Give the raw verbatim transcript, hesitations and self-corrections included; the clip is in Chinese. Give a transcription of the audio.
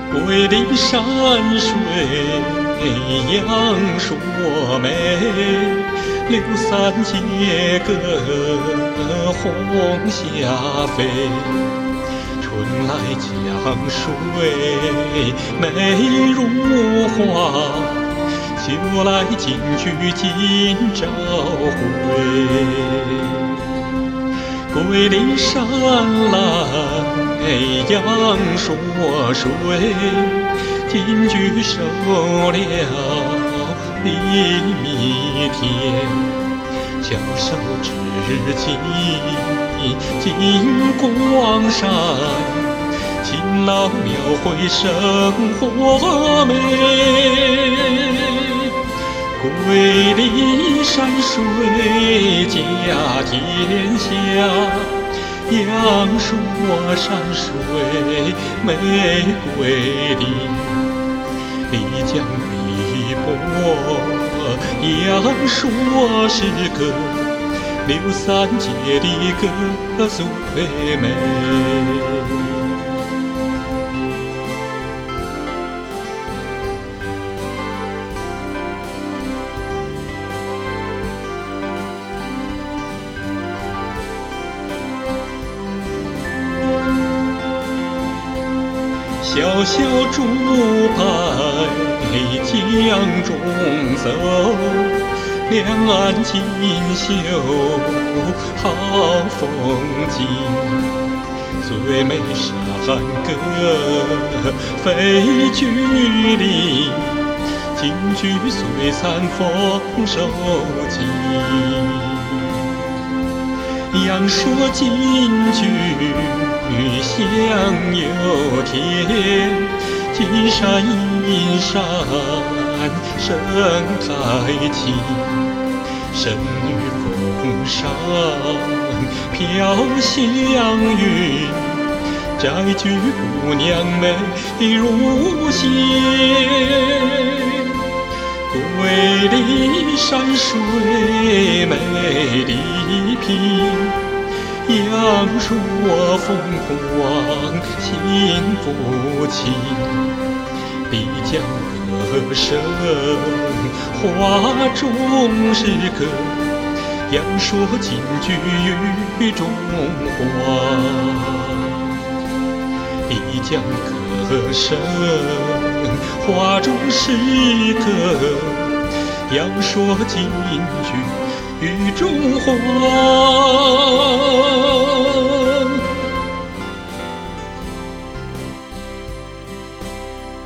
桂林山水阳朔美，柳三结歌红霞飞。春来江水美如画，秋来金菊今朝回。桂林山来阳朔水，金菊收了一米田。翘首至今金光闪，勤劳描绘生活美。桂林山水甲天下，阳朔山水美桂林。丽江碧波阳朔是个柳三结的歌最美。小小竹排江中走，两岸锦绣好风景。最美山歌飞菊林，金菊虽残丰收尽。阳朔金菊香又甜，金山银山生态情。神女峰上飘香云，摘菊姑娘美如仙。桂林山水美丽平，阳朔凤凰幸福情。丽江歌声画中是歌，阳朔金菊雨中花。丽江歌声画中是歌，阳朔金菊雨中花。